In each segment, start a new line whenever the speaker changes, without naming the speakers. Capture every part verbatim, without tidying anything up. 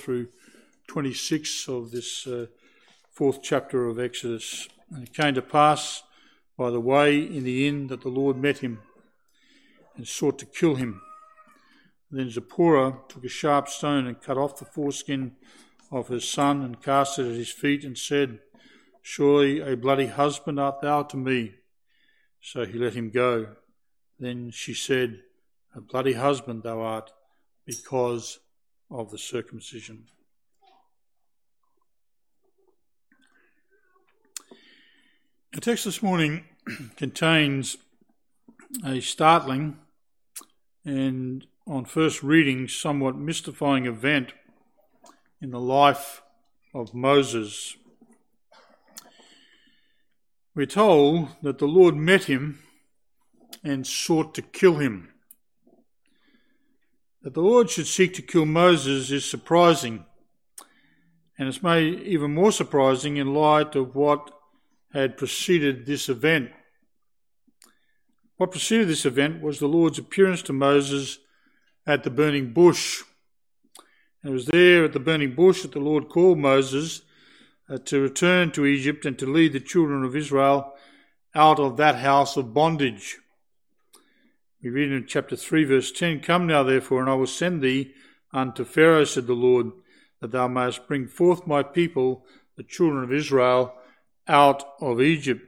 through twenty-six of this uh, fourth chapter of Exodus. And it came to pass by the way in the inn that the Lord met him and sought to kill him. Then Zipporah took a sharp stone and cut off the foreskin of her son and cast it at his feet and said, "Surely a bloody husband art thou to me." So he let him go. Then she said, "A bloody husband thou art because of the circumcision." Our text this morning contains a startling and, on first reading, somewhat mystifying event in the life of Moses. We're told that the Lord met him and sought to kill him. That the Lord should seek to kill Moses is surprising, and it's made even more surprising in light of what had preceded this event. What preceded this event was the Lord's appearance to Moses at the burning bush. And it was there at the burning bush that the Lord called Moses uh, to return to Egypt and to lead the children of Israel out of that house of bondage. We read in chapter three, verse ten, "Come now, therefore, and I will send thee unto Pharaoh, said the Lord, that thou mayest bring forth my people, the children of Israel, out of Egypt."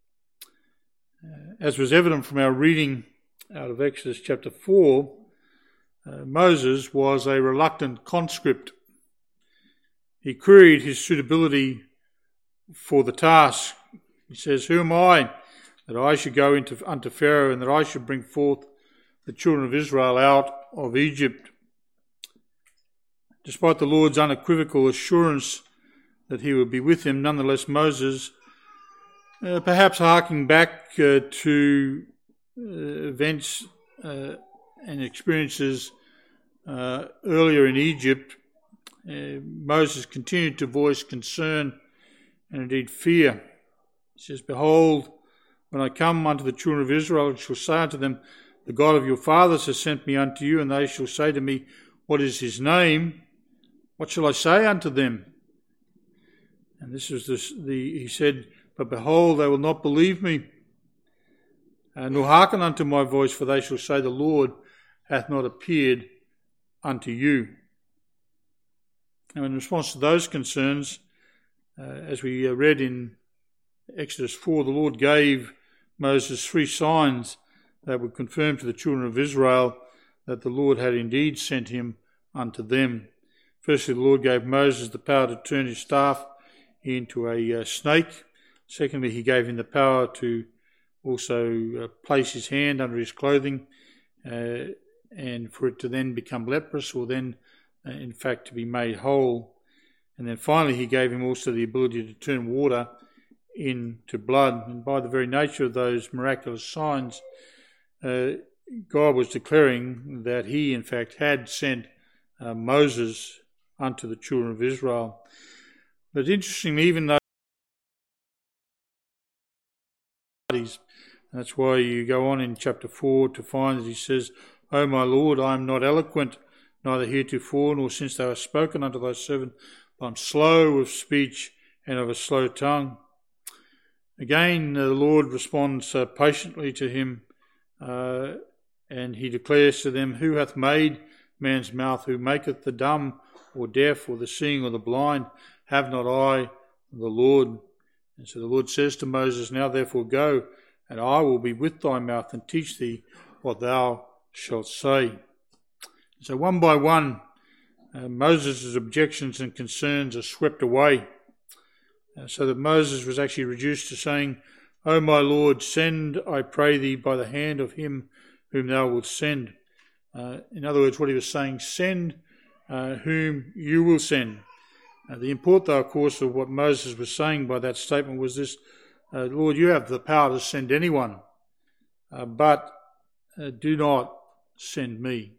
Uh, as was evident from our reading out of Exodus chapter four, uh, Moses was a reluctant conscript. He queried his suitability for the task. He says, "Who am I that I should go into unto Pharaoh and that I should bring forth the children of Israel out of Egypt?" Despite the Lord's unequivocal assurance that he would be with him, nonetheless Moses, uh, perhaps harking back uh, to uh, events uh, and experiences uh, earlier in Egypt, uh, Moses continued to voice concern and indeed fear. He says, "Behold, when I come unto the children of Israel, I shall say unto them, the God of your fathers has sent me unto you, and they shall say to me, What is his name? What shall I say unto them?" And this is this, the, he said, "But behold, they will not believe me, uh, nor hearken unto my voice, for they shall say, The Lord hath not appeared unto you." Now, in response to those concerns, uh, as we read in Exodus four, the Lord gave Moses three signs that would confirm to the children of Israel that the Lord had indeed sent him unto them. Firstly, the Lord gave Moses the power to turn his staff into a uh, snake. Secondly, he gave him the power to also uh, place his hand under his clothing uh, and for it to then become leprous, or then, uh, in fact, to be made whole. And then finally, he gave him also the ability to turn water into blood. And by the very nature of those miraculous signs, uh, God was declaring that he, in fact, had sent uh, Moses unto the children of Israel. But interestingly, even though that's why you go on in chapter four to find that he says, "O my Lord, I am not eloquent, neither heretofore, nor since thou hast spoken unto thy servant, but I am slow of speech and of a slow tongue." Again, the Lord responds uh, patiently to him, uh, and he declares to them, "Who hath made man's mouth? Who maketh the dumb or deaf or the seeing or the blind? Have not I the Lord?" And so the Lord says to Moses, "Now therefore go, and I will be with thy mouth and teach thee what thou shalt say." So one by one, uh, Moses' objections and concerns are swept away, uh, so that Moses was actually reduced to saying, "O my Lord, send, I pray thee, by the hand of him whom thou wilt send." Uh, in other words, what he was saying, send uh, whom you will send. Uh, the import, though, of course, of what Moses was saying by that statement was this: uh, Lord, you have the power to send anyone, uh, but uh, do not send me.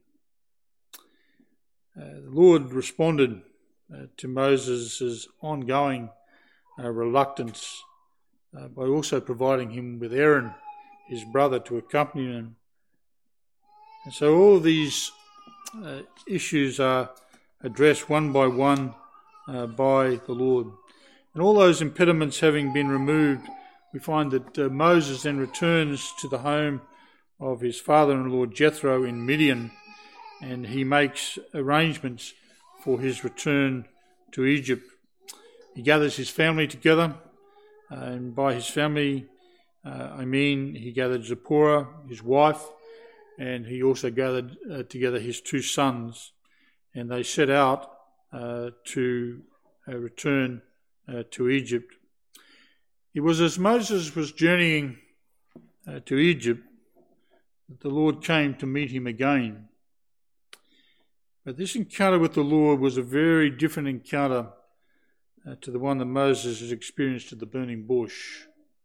Uh, the Lord responded uh, to Moses' ongoing uh, reluctance uh, by also providing him with Aaron, his brother, to accompany him. And so all of these uh, issues are, addressed one by one uh, by the Lord. And all those impediments having been removed, we find that uh, Moses then returns to the home of his father-in-law Jethro in Midian, and he makes arrangements for his return to Egypt. He gathers his family together, uh, and by his family, uh, I mean he gathered Zipporah, his wife, and he also gathered uh, together his two sons, and they set out uh, to uh, return uh, to Egypt. It was as Moses was journeying uh, to Egypt that the Lord came to meet him again. But this encounter with the Lord was a very different encounter uh, to the one that Moses has experienced at the burning bush.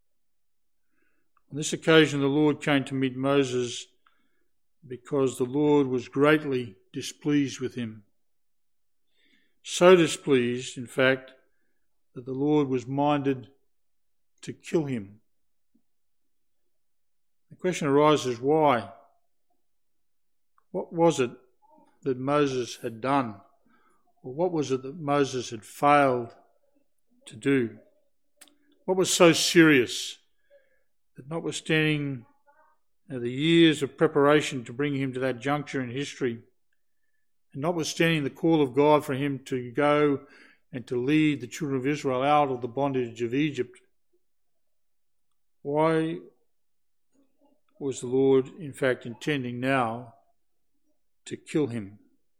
On this occasion, the Lord came to meet Moses because the Lord was greatly displeased with him. So displeased, in fact, that the Lord was minded to kill him. The question arises, why? What was it that Moses had done? Or what was it that Moses had failed to do? What was so serious that notwithstanding uh, the years of preparation to bring him to that juncture in history, and notwithstanding the call of God for him to go and to lead the children of Israel out of the bondage of Egypt, why was the Lord, in fact, intending now to kill him?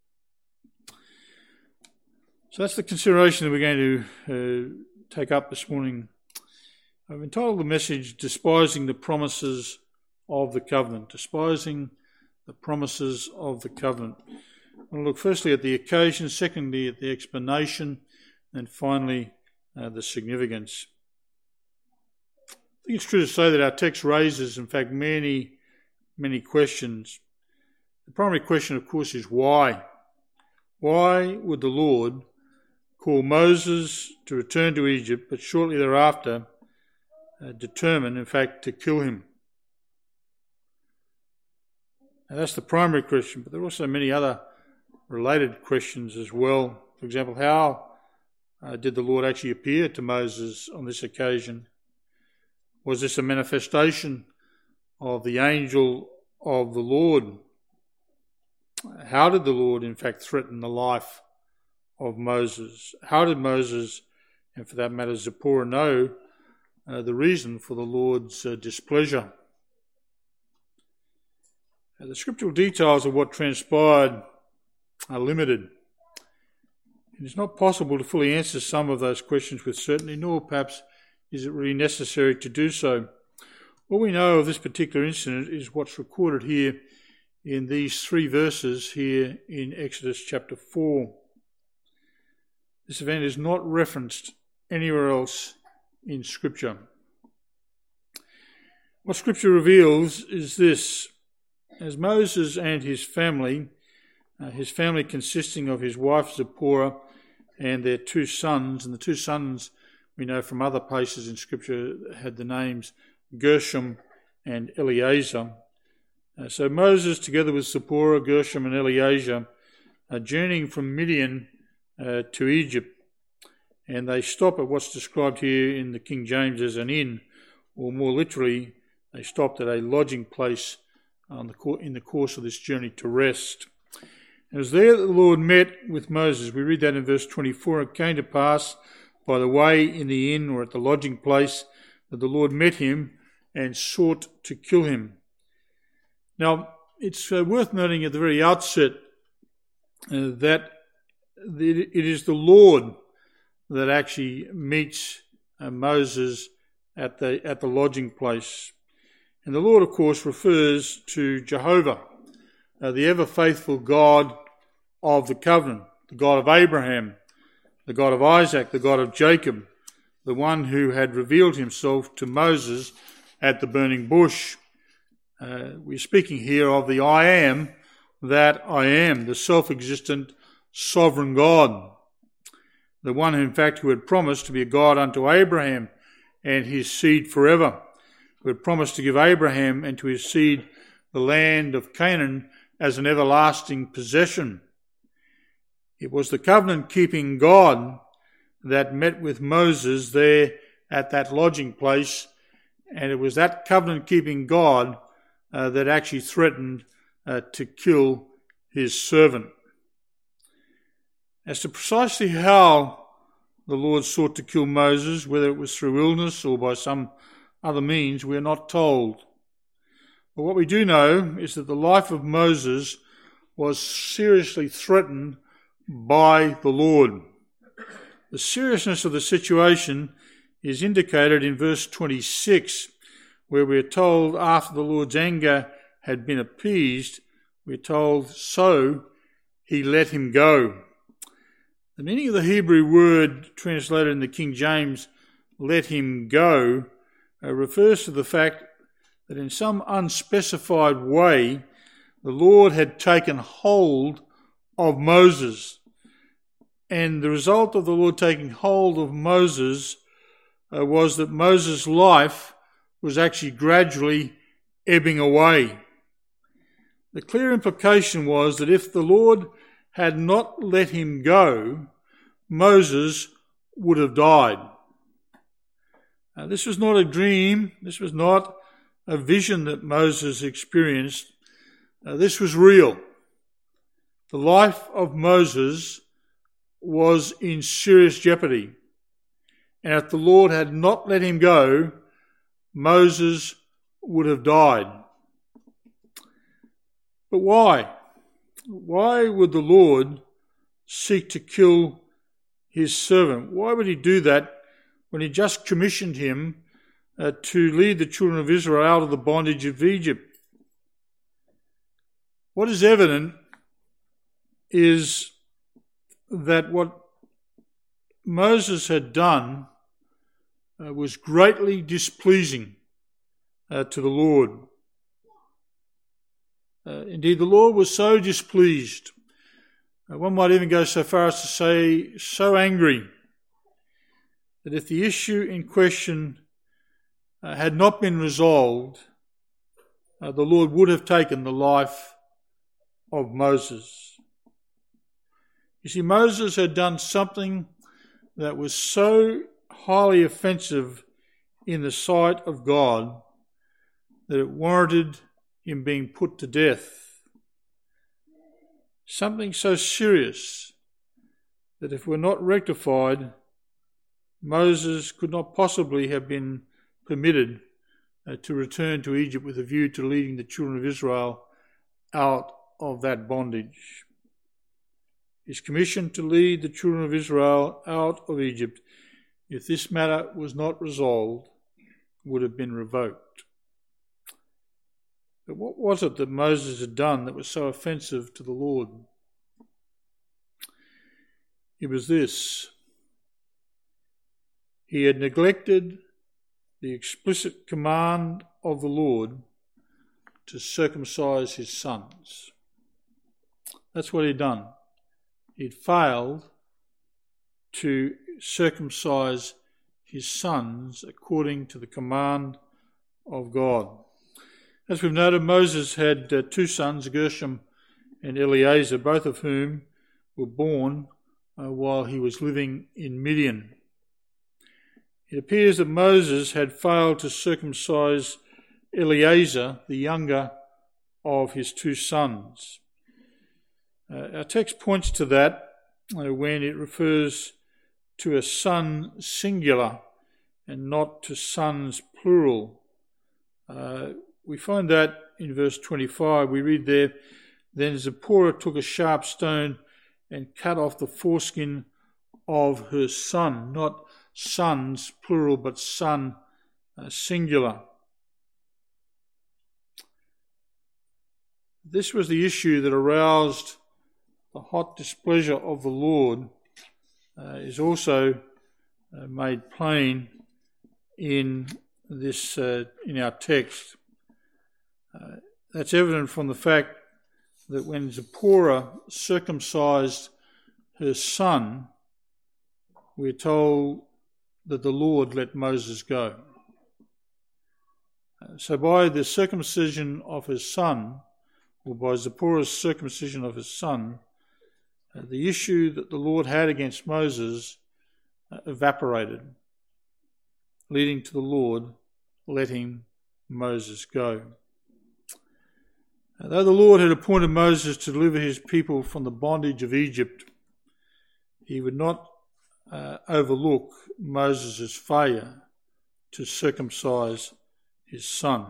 So that's the consideration that we're going to uh, take up this morning. I've entitled the message, Despising the Promises of the Covenant. Despising the Promises of the Covenant. We'll look firstly at the occasion, secondly at the explanation, and finally uh, the significance. I think it's true to say that our text raises, in fact, many, many questions. The primary question, of course, is why? Why would the Lord call Moses to return to Egypt, but shortly thereafter uh, determine, in fact, to kill him? Now, that's the primary question, but there are also many other related questions as well. For example, how uh, did the Lord actually appear to Moses on this occasion? Was this a manifestation of the angel of the Lord? How did the Lord, in fact, threaten the life of Moses? How did Moses, and for that matter Zipporah, know uh, the reason for the Lord's uh, displeasure? Uh, the scriptural details of what transpired are limited. It is not possible to fully answer some of those questions with certainty, nor perhaps is it really necessary to do so. All we know of this particular incident is what's recorded here in these three verses here in Exodus chapter four. This event is not referenced anywhere else in Scripture. What Scripture reveals is this: as Moses and his family, uh, his family consisting of his wife Zipporah and their two sons, and the two sons we know from other places in Scripture had the names Gershom and Eleazar. Uh, so Moses, together with Zipporah, Gershom and Eleazar, are journeying from Midian uh, to Egypt, and they stop at what's described here in the King James as an inn, or more literally, they stopped at a lodging place on the co- in the course of this journey to rest. And it was there that the Lord met with Moses. We read that in verse twenty-four. It came to pass by the way in the inn or at the lodging place that the Lord met him and sought to kill him. Now, it's uh, worth noting at the very outset uh, that the, it is the Lord that actually meets uh, Moses at the at the lodging place. And the Lord, of course, refers to Jehovah, uh, the ever-faithful God of the covenant, the God of Abraham, the God of Isaac, the God of Jacob, the one who had revealed himself to Moses at the burning bush. Uh, we're speaking here of the I am that I am, the self-existent sovereign God, the one, in fact, who had promised to be a God unto Abraham and his seed forever, who had promised to give Abraham and to his seed the land of Canaan as an everlasting possession. It was the covenant-keeping God that met with Moses there at that lodging place, and it was that covenant-keeping God uh, that actually threatened uh, to kill his servant. As to precisely how the Lord sought to kill Moses, whether it was through illness or by some other means, we are not told. But what we do know is that the life of Moses was seriously threatened by the Lord. The seriousness of the situation is indicated in verse twenty-six, where we are told after the Lord's anger had been appeased, we're told, so he let him go. The meaning of the Hebrew word translated in the King James, let him go, uh, refers to the fact that in some unspecified way, the Lord had taken hold of Moses. And the result of the Lord taking hold of Moses uh, was that Moses' life was actually gradually ebbing away. The clear implication was that if the Lord had not let him go, Moses would have died. Now, this was not a dream. This was not a vision that Moses experienced. Uh, this was real. The life of Moses was in serious jeopardy. And if the Lord had not let him go, Moses would have died. But why? Why would the Lord seek to kill his servant? Why would he do that when he just commissioned him uh, to lead the children of Israel out of the bondage of Egypt? What is evident is that what Moses had done uh, was greatly displeasing uh, to the Lord. Uh, indeed, the Lord was so displeased, uh, one might even go so far as to say so angry, that if the issue in question uh, had not been resolved, uh, the Lord would have taken the life of Moses. You see, Moses had done something that was so highly offensive in the sight of God that it warranted him being put to death. Something so serious that if it were not rectified, Moses could not possibly have been permitted uh, to return to Egypt with a view to leading the children of Israel out of that bondage. His commission to lead the children of Israel out of Egypt, if this matter was not resolved, would have been revoked. But what was it that Moses had done that was so offensive to the Lord? It was this. He had neglected the explicit command of the Lord to circumcise his sons. That's what he'd done. He'd failed to circumcise his sons according to the command of God. As we've noted, Moses had uh, two sons, Gershom and Eleazar, both of whom were born uh, while he was living in Midian. It appears that Moses had failed to circumcise Eleazar, the younger of his two sons. Uh, our text points to that uh, when it refers to a son singular and not to sons plural. Uh, we find that in verse twenty-five. We read there, then Zipporah took a sharp stone and cut off the foreskin of her son, not sons plural, but son uh, singular. This was the issue that aroused the hot displeasure of the Lord, uh, is also uh, made plain in this uh, in our text. Uh, that's evident from the fact that when Zipporah circumcised her son, we're told that the Lord let Moses go. Uh, so by the circumcision of his son, or by Zipporah's circumcision of his son, uh, the issue that the Lord had against Moses uh, evaporated, leading to the Lord letting Moses go. Uh, though the Lord had appointed Moses to deliver his people from the bondage of Egypt, he would not uh, overlook Moses' failure to circumcise his son.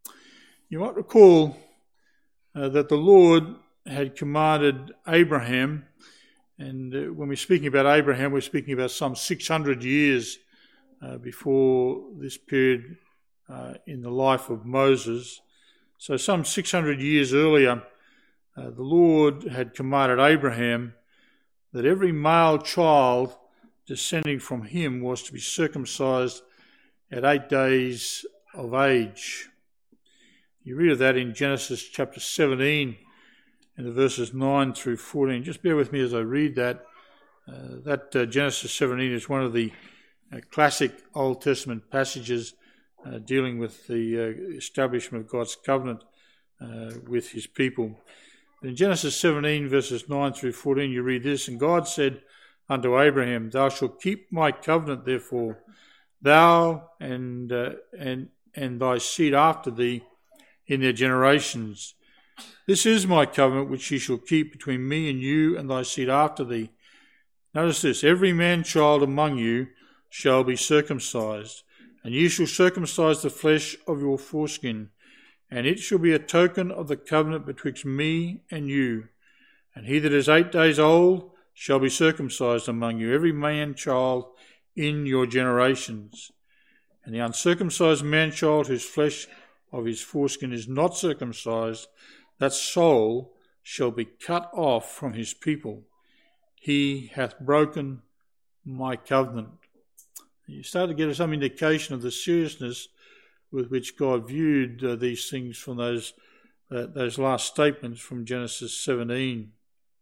You might recall uh, that the Lord had commanded Abraham, and uh, when we're speaking about Abraham, we're speaking about some six hundred years uh, before this period uh, in the life of Moses. So some six hundred years earlier, uh, the Lord had commanded Abraham that every male child descending from him was to be circumcised at eight days of age. You read of that in Genesis chapter seventeen, in the verses nine through fourteen. Just bear with me as I read that. Uh, that uh, Genesis seventeen is one of the uh, classic Old Testament passages uh, dealing with the uh, establishment of God's covenant uh, with his people. In Genesis seventeen, verses nine through fourteen, you read this, "And God said unto Abraham, Thou shalt keep my covenant, therefore, thou and uh, and and thy seed after thee in their generations. This is my covenant which ye shall keep between me and you and thy seed after thee. Notice this, every man-child among you shall be circumcised, and ye shall circumcise the flesh of your foreskin, and it shall be a token of the covenant betwixt me and you. And he that is eight days old shall be circumcised among you, every man-child in your generations. And the uncircumcised man-child whose flesh of his foreskin is not circumcised, that soul shall be cut off from his people. He hath broken my covenant." You start to get some indication of the seriousness with which God viewed uh, these things from those uh, those last statements from Genesis seventeen.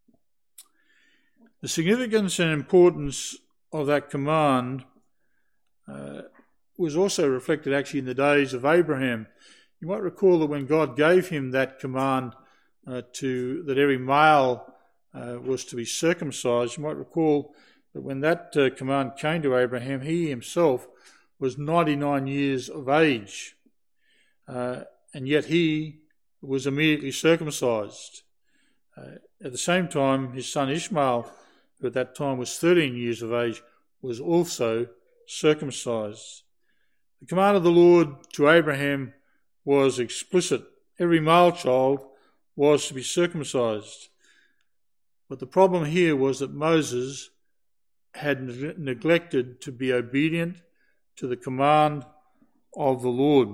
The significance and importance of that command uh, was also reflected actually in the days of Abraham. You might recall that when God gave him that command uh, to that every male uh, was to be circumcised, you might recall that when that uh, command came to Abraham, he himself was ninety-nine years of age, uh, and yet he was immediately circumcised. Uh, at the same time, his son Ishmael, who at that time was thirteen years of age, was also circumcised. The command of the Lord to Abraham was explicit. Every male child was to be circumcised. But the problem here was that Moses had ne- neglected to be obedient to the command of the Lord.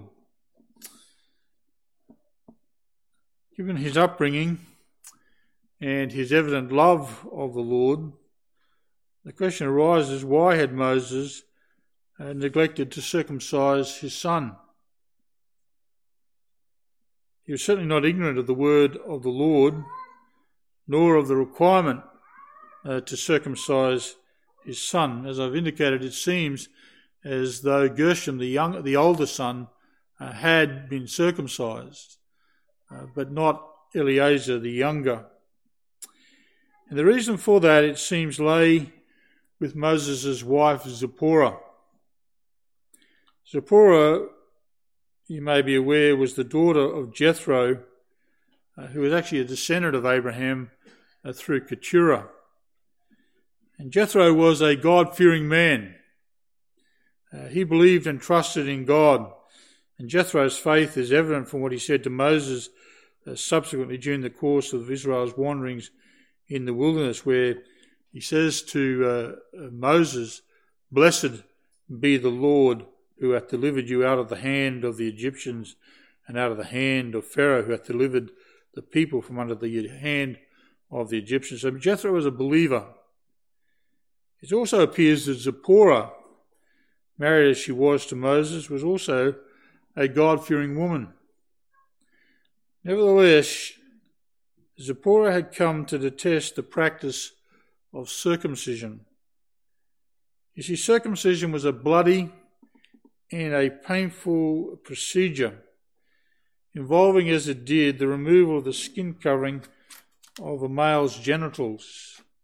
Given his upbringing and his evident love of the Lord, the question arises, why had Moses uh, neglected to circumcise his son? He was certainly not ignorant of the word of the Lord, nor of the requirement uh, to circumcise his son. As I've indicated, it seems as though Gershom, the young, the older son, uh, had been circumcised, uh, but not Eleazar, the younger. And the reason for that, it seems, lay with Moses' wife Zipporah. Zipporah, you may be aware, was the daughter of Jethro, uh, who was actually a descendant of Abraham uh, through Keturah. And Jethro was a God-fearing man. Uh, he believed and trusted in God. And Jethro's faith is evident from what he said to Moses uh, subsequently during the course of Israel's wanderings in the wilderness, where he says to uh, Moses, "Blessed be the Lord who hath delivered you out of the hand of the Egyptians and out of the hand of Pharaoh, who hath delivered the people from under the hand of the Egyptians." So Jethro was a believer. It also appears that Zipporah, married as she was to Moses, was also a God-fearing woman. Nevertheless, Zipporah had come to detest the practice of circumcision. You see, circumcision was a bloody and a painful procedure, involving, as it did, the removal of the skin covering of a male's genitals.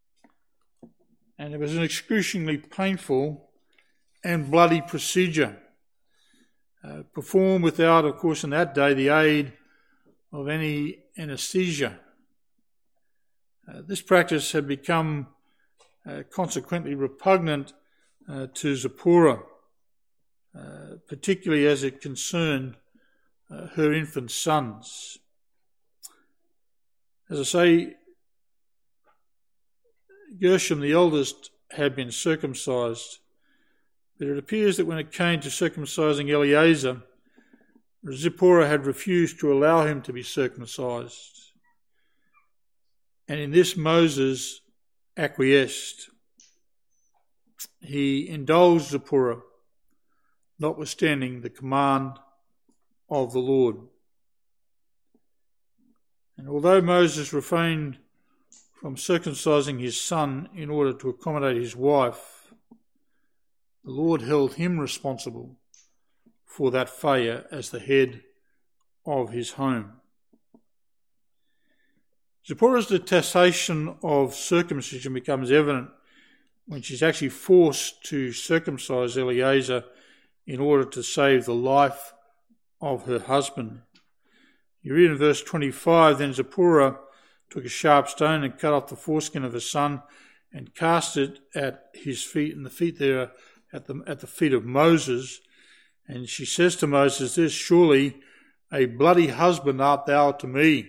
And it was an excruciatingly painful and bloody procedure, uh, performed without, of course, in that day, the aid of any anaesthesia. Uh, this practice had become uh, consequently repugnant uh, to Zipporah, uh, particularly as it concerned uh, her infant sons. As I say, Gershom, the eldest, had been circumcised, but it appears that when it came to circumcising Eleazar, Zipporah had refused to allow him to be circumcised. And in this Moses acquiesced. He indulged Zipporah, notwithstanding the command of the Lord. And although Moses refrained from circumcising his son in order to accommodate his wife, the Lord held him responsible for that failure as the head of his home. Zipporah's detestation of circumcision becomes evident when she's actually forced to circumcise Eleazar in order to save the life of her husband. You read in verse twenty-five, then Zipporah took a sharp stone and cut off the foreskin of her son and cast it at his feet, and the feet there at the, at the feet of Moses. And she says to Moses this, surely a bloody husband art thou to me.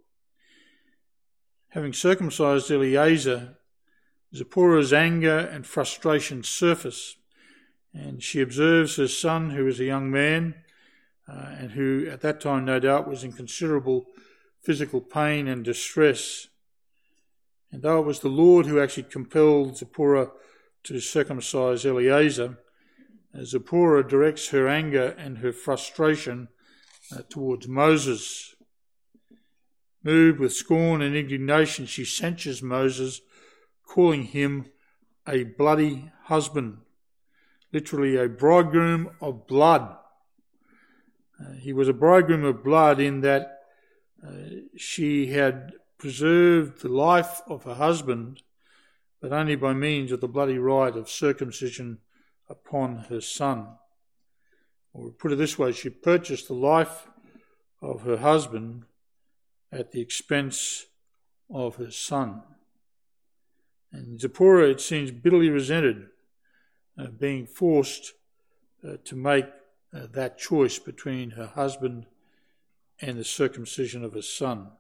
Having circumcised Eleazar, Zipporah's anger and frustration surface, and she observes her son, who is a young man, uh, and who at that time no doubt was in considerable physical pain and distress. And though it was the Lord who actually compelled Zipporah to circumcise Eleazar, Zipporah directs her anger and her frustration uh, towards Moses. Moved with scorn and indignation, she censures Moses, calling him a bloody husband, literally a bridegroom of blood. Uh, he was a bridegroom of blood in that uh, she had preserved the life of her husband, but only by means of the bloody rite of circumcision upon her son. Or put it this way, she purchased the life of her husband at the expense of her son. And Zipporah, it seems, bitterly resented uh, being forced uh, to make uh, that choice between her husband and the circumcision of her son.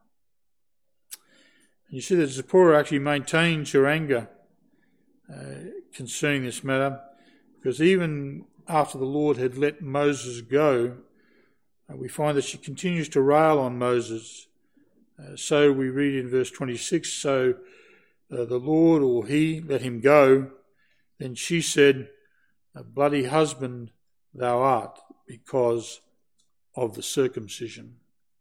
And you see that Zipporah actually maintains her anger uh, concerning this matter, because even after the Lord had let Moses go, uh, we find that she continues to rail on Moses. Uh, so we read in verse twenty-six, so uh, the Lord, or he, let him go. Then she said, a bloody husband thou art, because of the circumcision.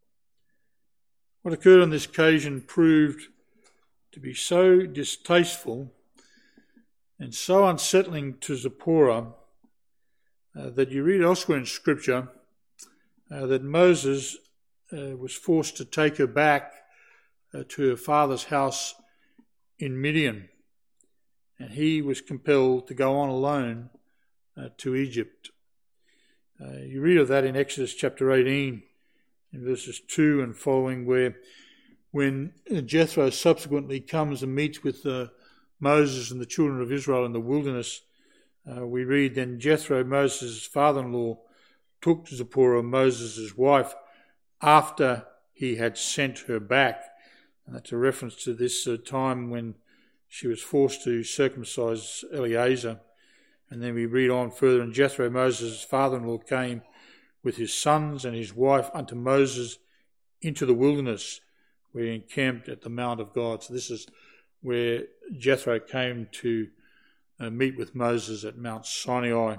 What occurred on this occasion proved to be so distasteful and so unsettling to Zipporah uh, that you read elsewhere in Scripture uh, that Moses uh, was forced to take her back uh, to her father's house in Midian, and he was compelled to go on alone uh, to Egypt. Uh, you read of that in Exodus chapter eighteen, in verses two and following, where when Jethro subsequently comes and meets with uh, Moses and the children of Israel in the wilderness, uh, we read, then Jethro, Moses' father-in-law, took Zipporah, Moses' wife, after he had sent her back. And that's a reference to this uh, time when she was forced to circumcise Eleazar. And then we read on further, and Jethro, Moses' father-in-law, came with his sons and his wife unto Moses into the wilderness, where he encamped at the Mount of God. So this is where Jethro came to uh, meet with Moses at Mount Sinai.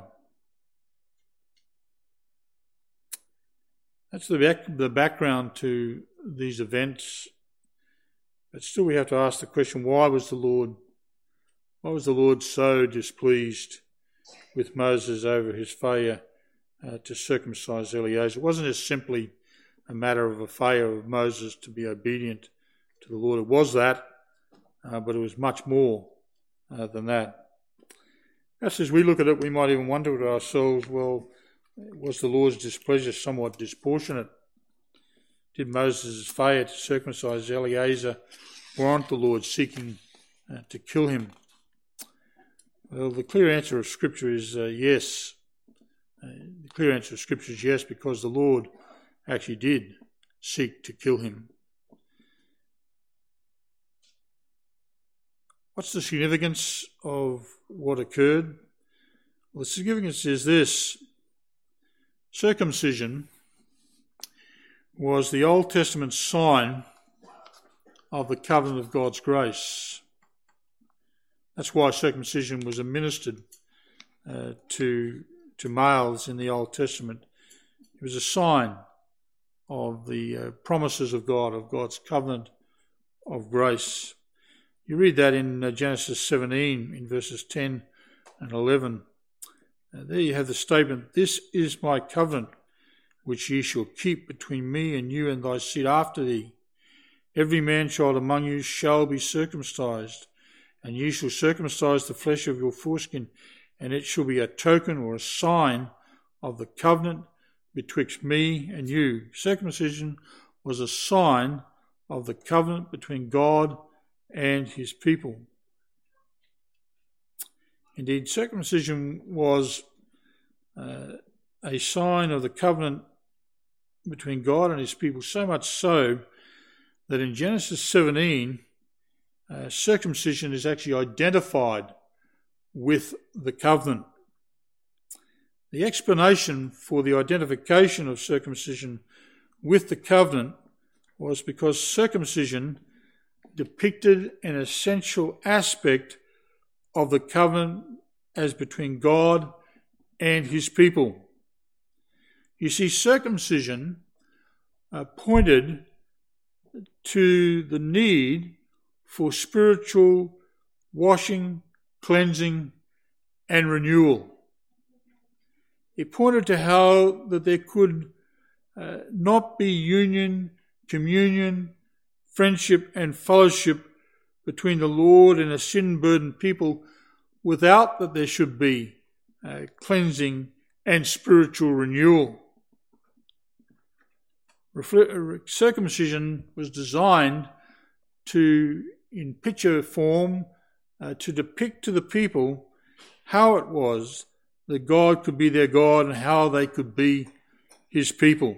That's the, back, the background to these events. But still we have to ask the question, why was the Lord, why was the Lord so displeased with Moses over his failure uh, to circumcise Eleazar? It wasn't just simply a matter of a failure of Moses to be obedient to the Lord. It was that, uh, but it was much more uh, than that. Perhaps as we look at it, we might even wonder to ourselves, well, was the Lord's displeasure somewhat disproportionate? Did Moses' failure to circumcise Eleazar warrant the Lord seeking uh, to kill him? Well, the clear answer of Scripture is uh, yes. Uh, the clear answer of Scripture is yes, because the Lord actually did seek to kill him. What's the significance of what occurred? Well, the significance is this. Circumcision was the Old Testament sign of the covenant of God's grace. That's why circumcision was administered uh, to, to males in the Old Testament. It was a sign of the uh, promises of God, of God's covenant of grace. You read that in uh, Genesis seventeen, in verses ten and eleven. Uh, there you have the statement, "This is my covenant, which ye shall keep between me and you and thy seed after thee. Every man-child among you shall be circumcised, and ye shall circumcise the flesh of your foreskin, and it shall be a token or a sign of the covenant betwixt me and you." Circumcision was a sign of the covenant between God and his people. Indeed, circumcision was uh, a sign of the covenant between God and his people, so much so that in Genesis seventeen, uh, circumcision is actually identified with the covenant. The explanation for the identification of circumcision with the covenant was because circumcision depicted an essential aspect of the covenant as between God and his people. You see, circumcision uh, pointed to the need for spiritual washing, cleansing, and renewal. It pointed to how that there could uh, not be union, communion, friendship, and fellowship between the Lord and a sin-burdened people without that there should be uh, cleansing and spiritual renewal. Refle- circumcision was designed to, in picture form, uh, to depict to the people how it was that God could be their God and how they could be his people.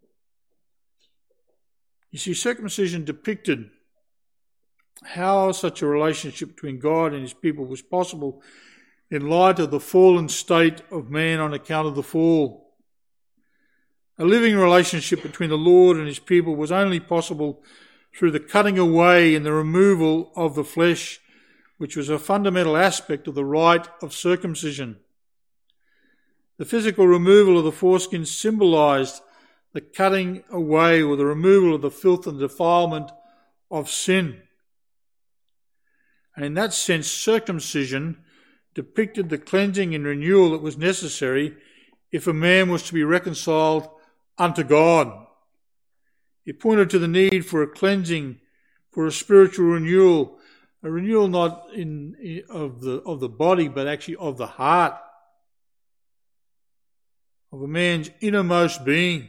You see, circumcision depicted how such a relationship between God and his people was possible in light of the fallen state of man on account of the fall. A living relationship between the Lord and his people was only possible through the cutting away and the removal of the flesh, which was a fundamental aspect of the rite of circumcision. The physical removal of the foreskin symbolized the cutting away or the removal of the filth and defilement of sin. And in that sense, circumcision depicted the cleansing and renewal that was necessary if a man was to be reconciled unto God. It pointed to the need for a cleansing, for a spiritual renewal, a renewal not in, in of the of the body, but actually of the heart, of a man's innermost being.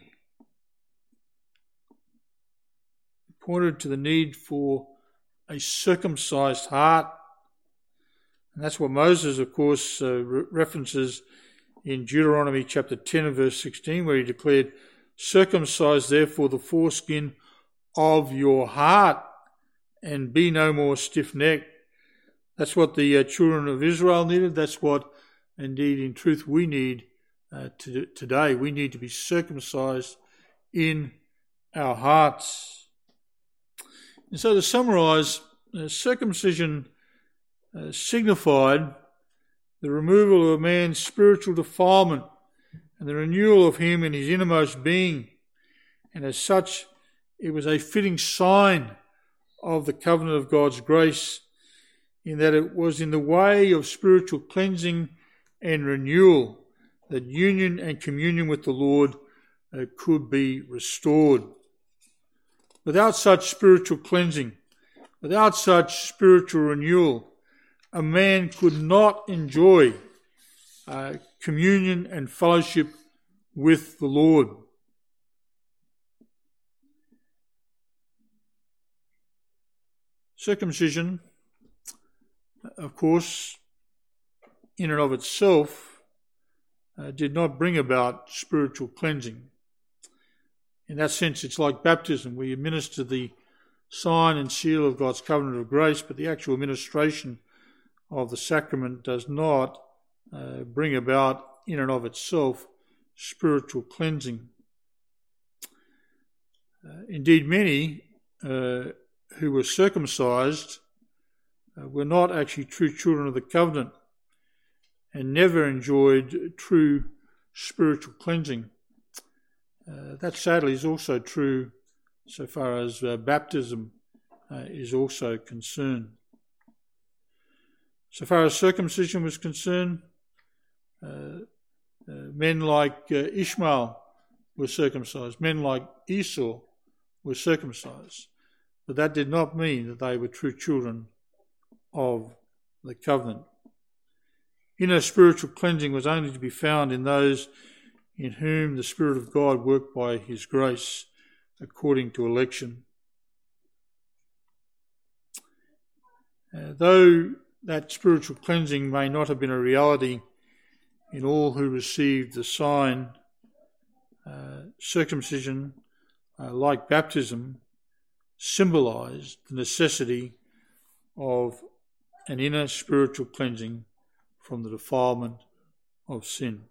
It pointed to the need for a circumcised heart. And that's what Moses, of course, uh, re- references in Deuteronomy chapter ten and verse sixteen, where he declared, "Circumcise therefore the foreskin of your heart, and be no more stiff-necked." That's what the uh, children of Israel needed. That's what, indeed, in truth, we need uh, to, today. We need to be circumcised in our hearts. And so to summarise, uh, circumcision uh, signified the removal of a man's spiritual defilement and the renewal of him in his innermost being. And as such, it was a fitting sign of the covenant of God's grace, in that it was in the way of spiritual cleansing and renewal that union and communion with the Lord uh, could be restored. Without such spiritual cleansing, without such spiritual renewal, a man could not enjoy uh, communion and fellowship with the Lord. Circumcision, of course, in and of itself, uh, did not bring about spiritual cleansing. In that sense, it's like baptism. We administer the sign and seal of God's covenant of grace, but the actual administration of the sacrament does not uh, bring about, in and of itself, spiritual cleansing. Uh, indeed, many uh, who were circumcised uh, were not actually true children of the covenant and never enjoyed true spiritual cleansing. Uh, that sadly is also true so far as uh, baptism uh, is also concerned. So far as circumcision was concerned, uh, uh, men like uh, Ishmael were circumcised, men like Esau were circumcised, but that did not mean that they were true children of the covenant. Inner spiritual cleansing was only to be found in those in whom the Spirit of God worked by his grace according to election. Uh, though that spiritual cleansing may not have been a reality in all who received the sign, uh, circumcision, uh, like baptism, symbolised the necessity of an inner spiritual cleansing from the defilement of sin.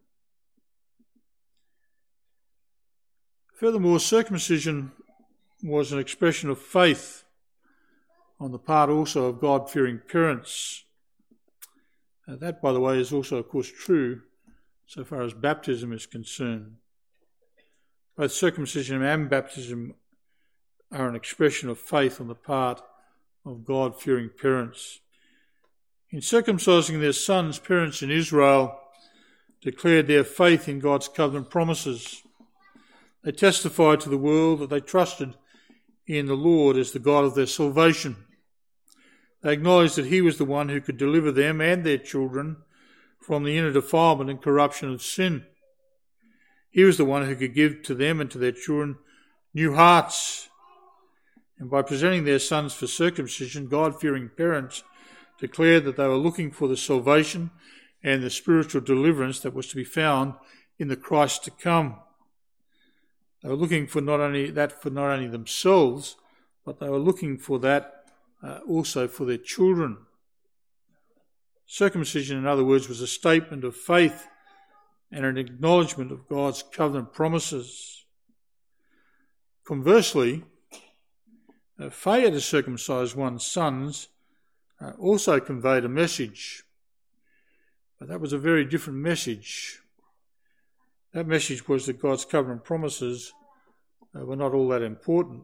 Furthermore, circumcision was an expression of faith on the part also of God-fearing parents. Uh, that, by the way, is also, of course, true so far as baptism is concerned. Both circumcision and baptism are an expression of faith on the part of God-fearing parents. In circumcising their sons, parents in Israel declared their faith in God's covenant promises. They testified to the world that they trusted in the Lord as the God of their salvation. They acknowledged that he was the one who could deliver them and their children from the inner defilement and corruption of sin. He was the one who could give to them and to their children new hearts. And by presenting their sons for circumcision, God-fearing parents declared that they were looking for the salvation and the spiritual deliverance that was to be found in the Christ to come. They were looking for not only that for not only themselves, but they were looking for that uh, also for their children. Circumcision, in other words, was a statement of faith and an acknowledgement of God's covenant promises. Conversely, uh, failure to circumcise one's sons uh, also conveyed a message, but that was a very different message. That message was that God's covenant promises uh, were not all that important.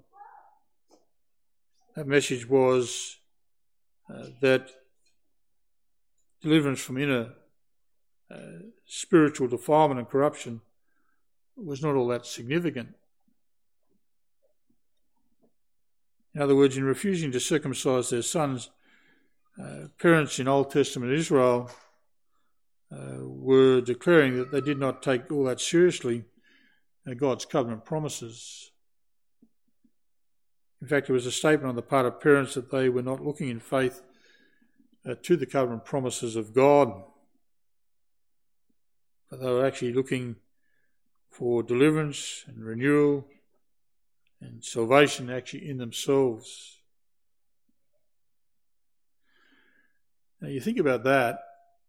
That message was uh, that deliverance from inner uh, spiritual defilement and corruption was not all that significant. In other words, in refusing to circumcise their sons, uh, parents in Old Testament Israel Uh, were declaring that they did not take all that seriously uh, God's covenant promises. In fact, it was a statement on the part of parents that they were not looking in faith uh, to the covenant promises of God, but they were actually looking for deliverance and renewal and salvation actually in themselves. Now you think about that,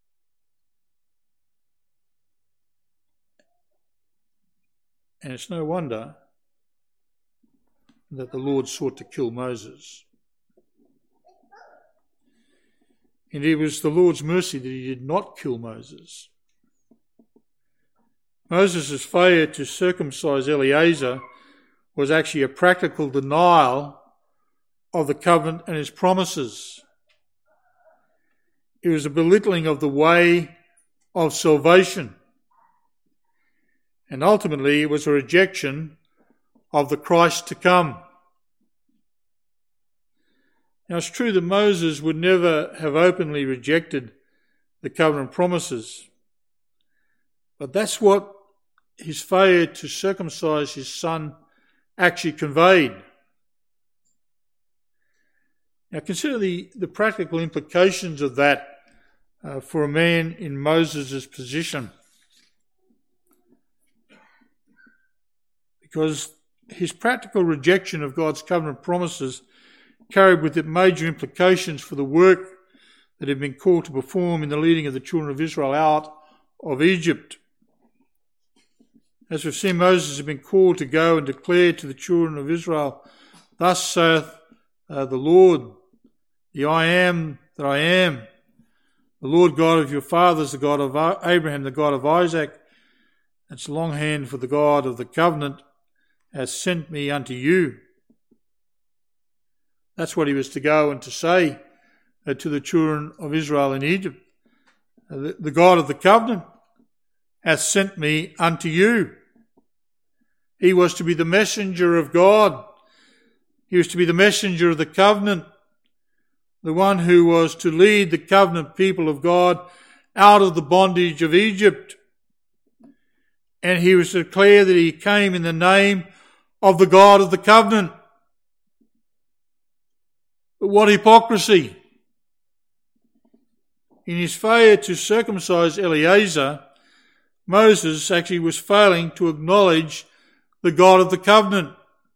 and it's no wonder that the Lord sought to kill Moses. Indeed, it was the Lord's mercy that he did not kill Moses. Moses' failure to circumcise Eleazar was actually a practical denial of the covenant and his promises. It was a belittling of the way of salvation. And ultimately, it was a rejection of the Christ to come. Now, it's true that Moses would never have openly rejected the covenant promises, but that's what his failure to circumcise his son actually conveyed. Now, consider the, the practical implications of that uh, for a man in Moses' position. Because his practical rejection of God's covenant promises carried with it major implications for the work that had been called to perform in the leading of the children of Israel out of Egypt. As we've seen, Moses had been called to go and declare to the children of Israel, "Thus saith uh, the Lord, the I am that I am, the Lord God of your fathers, the God of Abraham, the God of Isaac, that's longhand for the God of the covenant, has sent me unto you." That's what he was to go and to say uh, to the children of Israel in Egypt. Uh, the, the God of the covenant hath sent me unto you. He was to be the messenger of God. He was to be the messenger of the covenant, the one who was to lead the covenant people of God out of the bondage of Egypt. And he was to declare that he came in the name of the God of the covenant. But what hypocrisy! In his failure to circumcise Eleazar, Moses actually was failing to acknowledge the God of the covenant.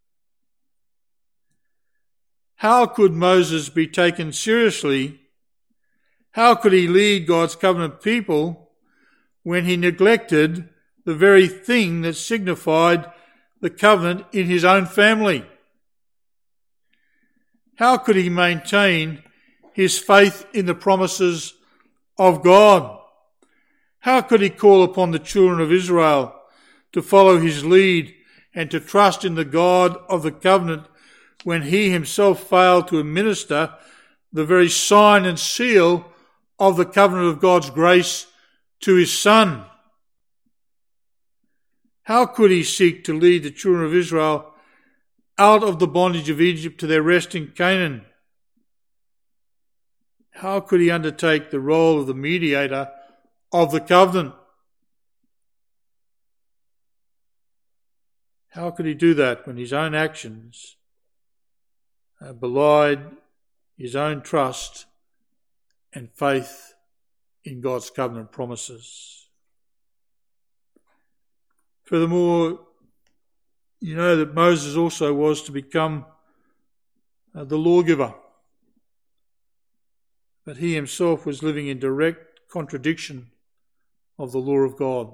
How could Moses be taken seriously? How could he lead God's covenant people when he neglected the very thing that signified the covenant in his own family? How could he maintain his faith in the promises of God? How could he call upon the children of Israel to follow his lead and to trust in the God of the covenant when he himself failed to administer the very sign and seal of the covenant of God's grace to his son? How could he seek to lead the children of Israel out of the bondage of Egypt to their rest in Canaan? How could he undertake the role of the mediator of the covenant? How could he do that when his own actions uh, belied his own trust and faith in God's covenant promises? Furthermore, you know that Moses also was to become uh, the lawgiver, but he himself was living in direct contradiction of the law of God.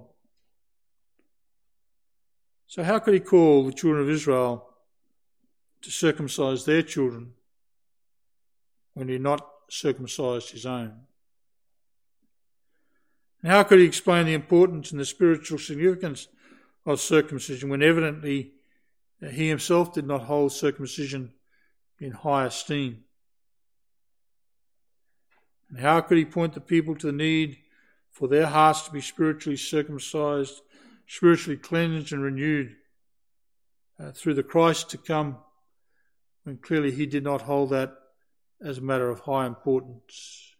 So how could he call the children of Israel to circumcise their children when he had not circumcised his own? And how could he explain the importance and the spiritual significance of circumcision when evidently he himself did not hold circumcision in high esteem? And how could he point the people to the need for their hearts to be spiritually circumcised, spiritually cleansed and renewed uh, through the Christ to come, when clearly he did not hold that as a matter of high importance?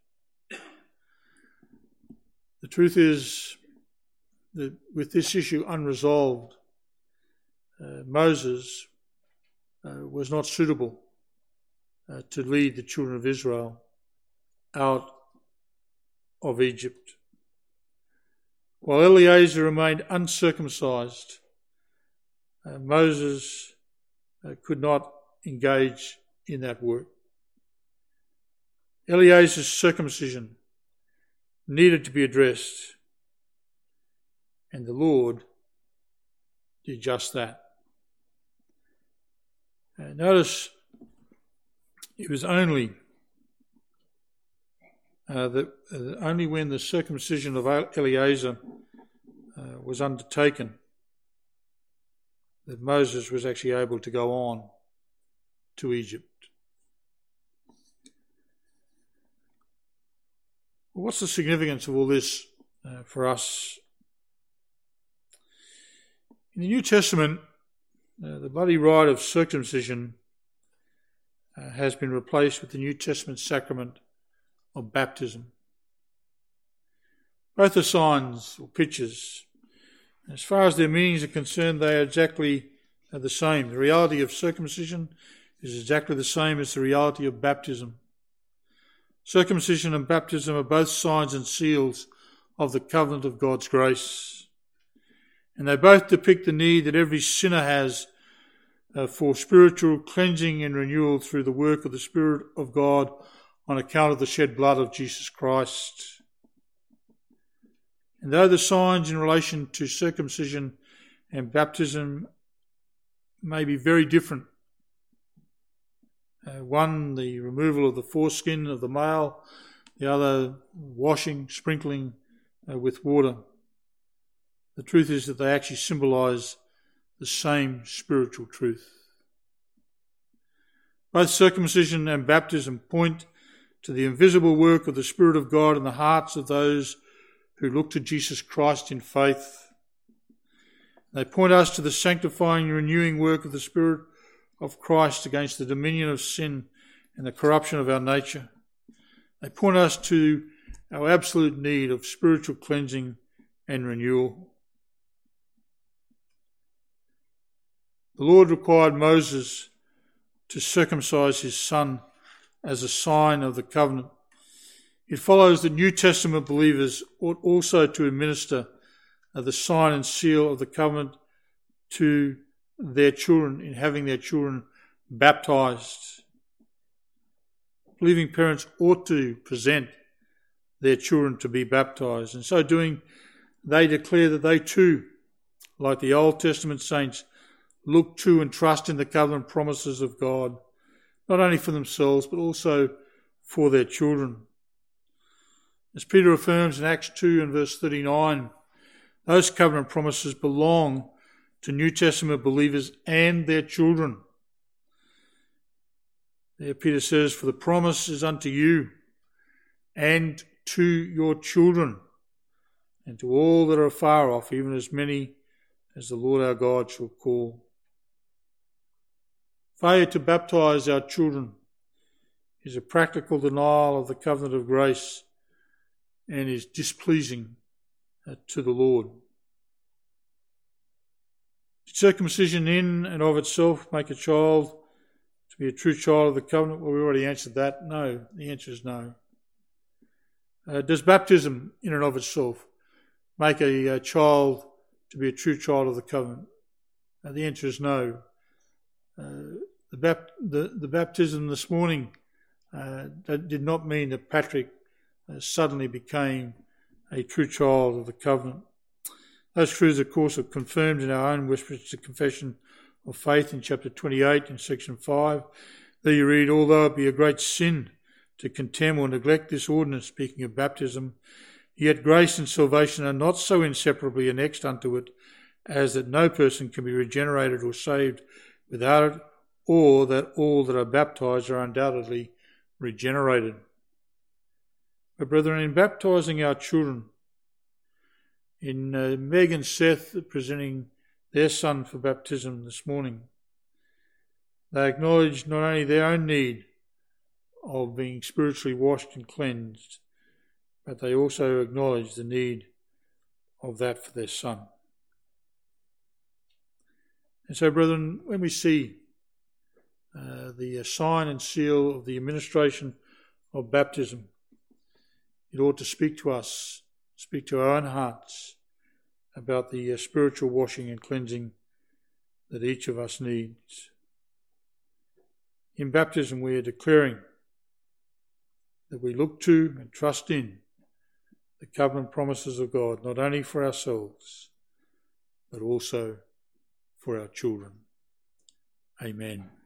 The truth is that with this issue unresolved, uh, Moses uh, was not suitable uh, to lead the children of Israel out of Egypt. While Eleazar remained uncircumcised, uh, Moses uh, could not engage in that work. Eleazar's circumcision needed to be addressed, and the Lord did just that. Uh, notice it was only Uh, that uh, only when the circumcision of Eleazar uh, was undertaken that Moses was actually able to go on to Egypt. Well, what's the significance of all this uh, for us? In the New Testament, uh, the bloody rite of circumcision uh, has been replaced with the New Testament sacrament of baptism. Both are signs or pictures. As far as their meanings are concerned, they are exactly the same. The reality of circumcision is exactly the same as the reality of baptism. Circumcision and baptism are both signs and seals of the covenant of God's grace. And they both depict the need that every sinner has uh, for spiritual cleansing and renewal through the work of the Spirit of God on account of the shed blood of Jesus Christ. And though the signs in relation to circumcision and baptism may be very different, uh, one, the removal of the foreskin of the male, the other, washing, sprinkling uh, with water, the truth is that they actually symbolise the same spiritual truth. Both circumcision and baptism point to the invisible work of the Spirit of God in the hearts of those who look to Jesus Christ in faith. They point us to the sanctifying and renewing work of the Spirit of Christ against the dominion of sin and the corruption of our nature. They point us to our absolute need of spiritual cleansing and renewal. The Lord required Moses to circumcise his son as a sign of the covenant. It follows that New Testament believers ought also to administer the sign and seal of the covenant to their children in having their children baptised. Believing parents ought to present their children to be baptised. In so doing, they declare that they too, like the Old Testament saints, look to and trust in the covenant promises of God, not only for themselves but also for their children. As Peter affirms in Acts two and verse thirty-nine, those covenant promises belong to New Testament believers and their children. There Peter says, "For the promise is unto you and to your children and to all that are far off, even as many as the Lord our God shall call." Failure to baptise our children is a practical denial of the covenant of grace and is displeasing uh, to the Lord. Did circumcision in and of itself make a child to be a true child of the covenant? Well, we already answered that. No, the answer is no. Uh, does baptism in and of itself make a, a child to be a true child of the covenant? Uh, the answer is no. Uh, the, bap- the, the baptism this morning uh, that did not mean that Patrick uh, suddenly became a true child of the covenant. Those truths, of course, are confirmed in our own Westminster Confession of Faith in chapter twenty-eight in section five. There you read, "Although it be a great sin to contemn or neglect this ordinance," speaking of baptism, "yet grace and salvation are not so inseparably annexed unto it as that no person can be regenerated or saved without it, or that all that are baptized are undoubtedly regenerated." But brethren, in baptizing our children, in uh, Meg and Seth presenting their son for baptism this morning, they acknowledge not only their own need of being spiritually washed and cleansed, but they also acknowledge the need of that for their son. And so, brethren, when we see uh, the sign and seal of the administration of baptism, it ought to speak to us, speak to our own hearts about the uh, spiritual washing and cleansing that each of us needs. In baptism, we are declaring that we look to and trust in the covenant promises of God, not only for ourselves, but also for our children. Amen.